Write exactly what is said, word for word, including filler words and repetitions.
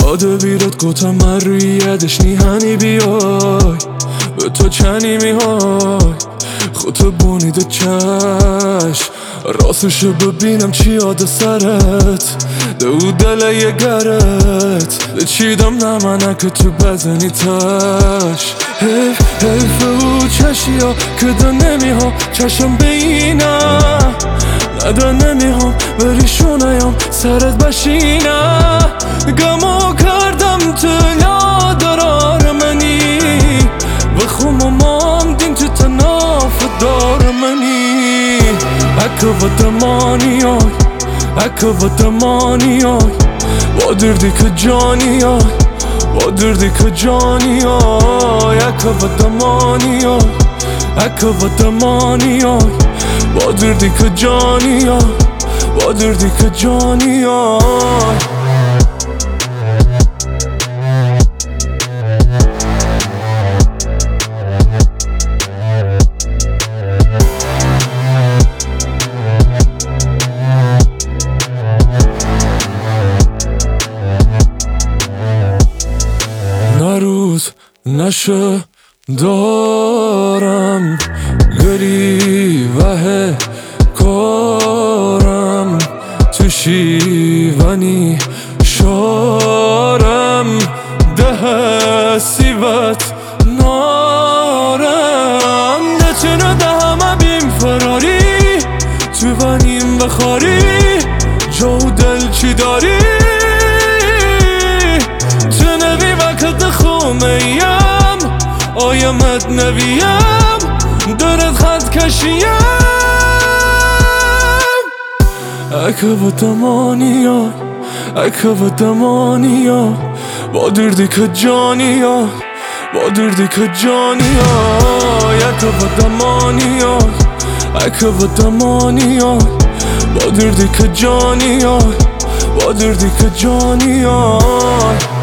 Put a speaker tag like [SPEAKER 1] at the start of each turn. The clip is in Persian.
[SPEAKER 1] یاده بیرد گوتا من روی یدش نیهنی بیای به تو چنی میهای خودتو بونیده چشم راستشو ببینم چی یاد سرت دو دل یه گرت چیدم نمنه که تو بزنی تش حیف حیف او چشی ها که دا نمیها چشم بینه نده نمیهم بری شونیم سرت بشینه گمو کردم تو یادرار منی بخوم و مامدین تو تناف دار منی اکه و دمانی های اکه و دمانی های با دردی که جانی های با دردی که جانی های اکه و دمانی های اکه و دمانی های با دردی که جانی های با دردی که جانی های روز نشه دارم گری وه کارم تو شیونی شارم ده سیوت نارم نچنه ده همه بیم فراری تو ونیم بخاری جو دل چی داری خومیم آیمت نویم درد خط کشیم اکه و دمانی های اکه و دمانی های با دردی که جانی های با دردی که جانی های اکه و دمانی های اکه و دمانی های با دردی که جانی های با دردی که جانی های